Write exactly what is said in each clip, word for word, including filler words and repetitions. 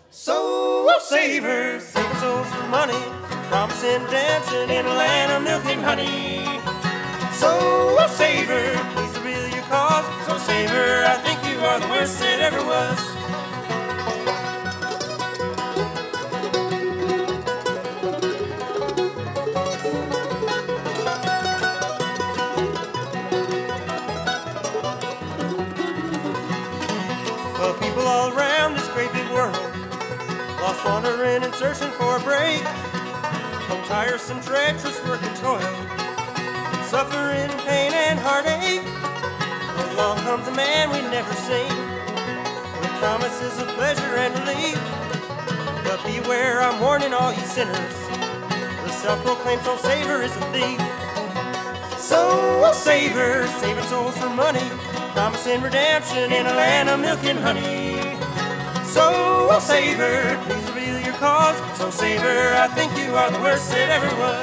Soul Savers, saving souls for money, promising redemption in a land of milk and honey. Soul Saver, please reveal your cause. Soul Saver, I think you are the worst that ever was. Well, people all around this great big world, lost wandering and searching for a break from tiresome, treacherous work and toil, suffering, pain, and heartache. Along comes a man we never seen, with promises of pleasure and relief. But beware, I'm warning all you sinners, the self-proclaimed soul saver is a thief. Soul saver, saving souls for money, promising redemption in a land of milk and honey. Soul saver, please reveal your cause. Soul saver, I think you are the worst that ever was.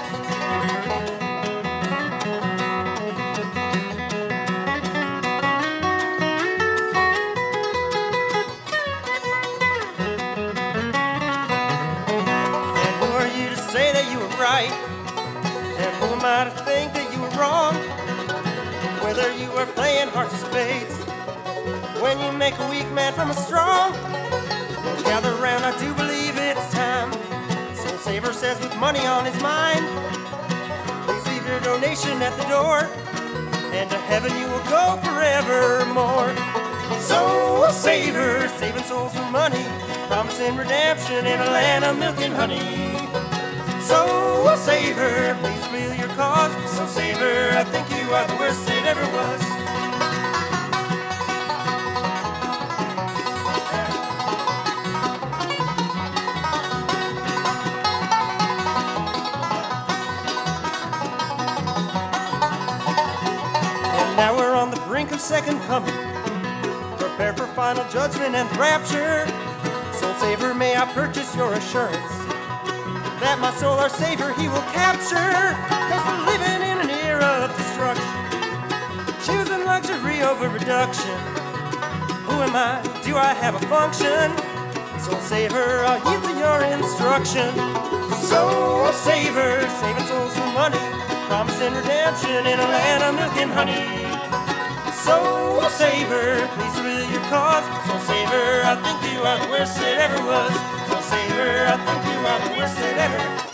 And who are you to say that you were right? And who am I to think that you were wrong? Whether you are playing hearts of spades, when you make a weak man from a strong. Well, gather round, I do believe it's time. Soul Saver says with money on his mind, please leave your donation at the door, and to heaven you will go forevermore. Soul Saver, saving souls for money, promising redemption in a land of milk and honey. Soul Saver, please reveal your cause. Soul Saver, I think you are the worst that ever was. Now we're on the brink of second coming, prepare for final judgment and rapture. Soul Saver, may I purchase your assurance that my soul, our Savior, he will capture. Cause we're living in an era of destruction, choosing luxury over reduction. Who am I? Do I have a function? Soul Saver, I'll yield to your instruction. Soul Saver, saving souls for money, promising redemption in a land of milk and honey. Soul Saver, please reveal your cause. Soul Saver, I think you are the worst that ever was. Soul Saver, I think you are the worst that ever